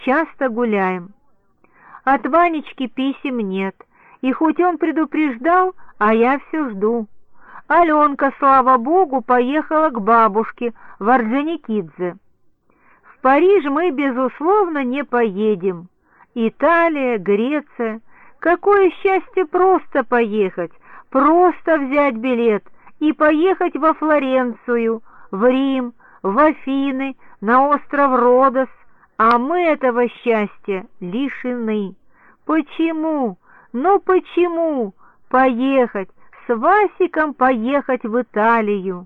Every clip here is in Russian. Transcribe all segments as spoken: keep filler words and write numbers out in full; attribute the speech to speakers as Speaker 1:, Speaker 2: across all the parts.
Speaker 1: часто гуляем. От Ванечки писем нет, и хоть он предупреждал, а я все жду. Аленка, слава богу, поехала к бабушке в Орджоникидзе. В Париж мы, безусловно, не поедем. Италия, Греция. Какое счастье просто поехать, просто взять билет и поехать во Флоренцию, в Рим, в Афины, на остров Родос, а мы этого счастья лишены. Почему? Ну почему поехать, с Васиком поехать в Италию?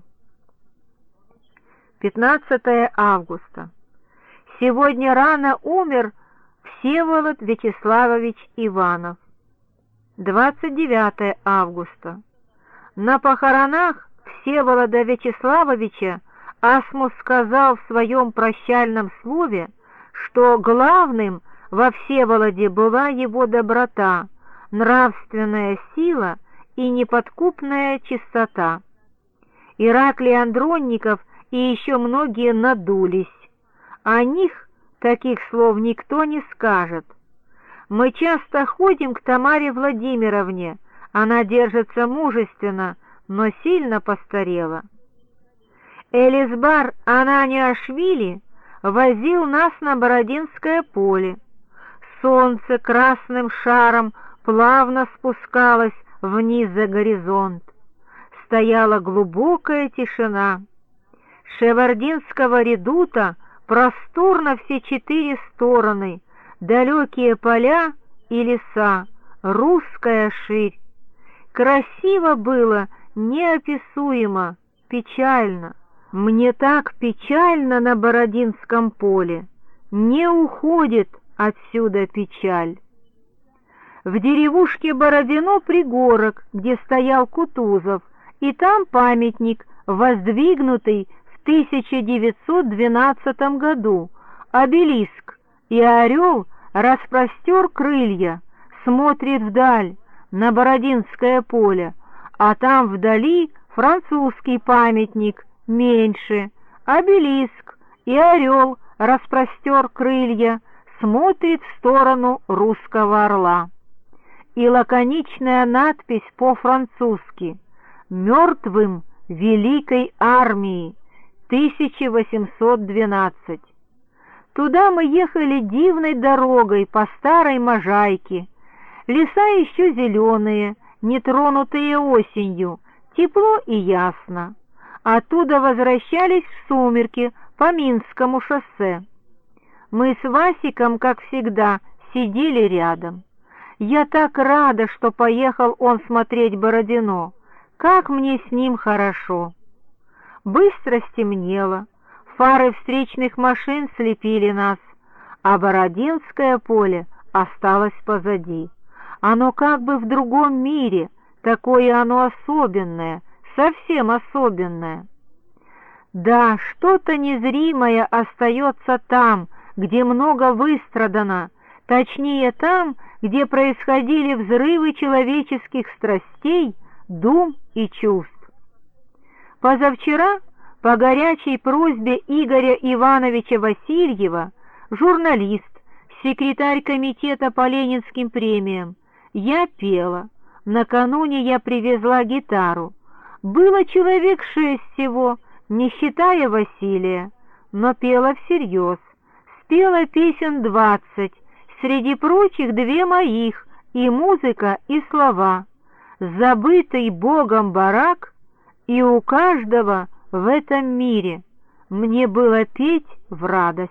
Speaker 1: пятнадцатое августа. Сегодня рано умер Всеволод Вячеславович Иванов. двадцать девятое августа. На похоронах Всеволода Вячеславовича Асмус сказал в своем прощальном слове, что главным во Всеволоде была его доброта, нравственная сила и неподкупная чистота. Ираклий Андронников и еще многие надулись. О них таких слов никто не скажет. Мы часто ходим к Тамаре Владимировне, она держится мужественно, но сильно постарела. Элизбар Ананиашвили возил нас на Бородинское поле. Солнце красным шаром плавно спускалось вниз за горизонт. Стояла глубокая тишина. Шевардинского редута просторно все четыре стороны, далекие поля и леса, русская ширь. Красиво было, неописуемо, печально. Мне так печально на Бородинском поле. Не уходит отсюда печаль. В деревушке Бородино пригорок, где стоял Кутузов, и там памятник, воздвигнутый в тысяча девятьсот двенадцатом году, обелиск, и орел распростер крылья, смотрит вдаль, на Бородинское поле, а там вдали французский памятник, меньше, обелиск, и орел распростер крылья, смотрит в сторону русского орла. И лаконичная надпись по-французски «Мертвым Великой Армии, тысяча восемьсот двенадцать». Туда мы ехали дивной дорогой по старой Можайке. Леса еще зеленые, нетронутые осенью, тепло и ясно. Оттуда возвращались в сумерки по Минскому шоссе. Мы с Васиком, как всегда, сидели рядом. Я так рада, что поехал он смотреть Бородино. Как мне с ним хорошо. Быстро стемнело, фары встречных машин слепили нас, а Бородинское поле осталось позади. Оно как бы в другом мире, такое оно особенное, совсем особенное. Да, что-то незримое остается там, где много выстрадано, точнее там, где происходили взрывы человеческих страстей, дум и чувств. Позавчера, по горячей просьбе Игоря Ивановича Васильева, журналист, секретарь комитета по ленинским премиям, я пела. Накануне я привезла гитару. Было человек шесть всего, не считая Василия, но пела всерьез. Спела песен двадцать, среди прочих две моих, и музыка, и слова. Забытый Богом барак, и у каждого в этом мире мне было петь в радость.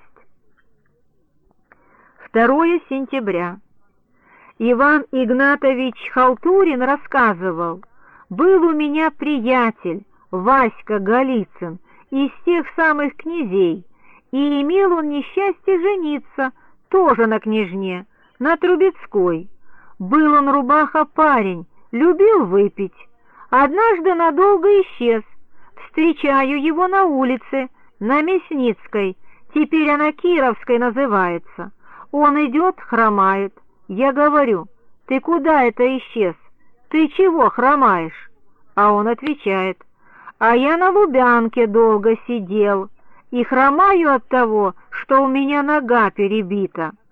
Speaker 1: второе сентября. Иван Игнатович Халтурин рассказывал: «Был у меня приятель, Васька Голицын, из тех самых князей, и имел он несчастье жениться тоже на княжне, на Трубецкой. Был он рубаха-парень, любил выпить. Однажды надолго исчез. Встречаю его на улице, на Мясницкой, теперь она Кировской называется. Он идет, хромает. Я говорю: ты куда это исчез? Ты чего хромаешь? А он отвечает: а я на Лубянке долго сидел, и хромаю от того, что у меня нога перебита.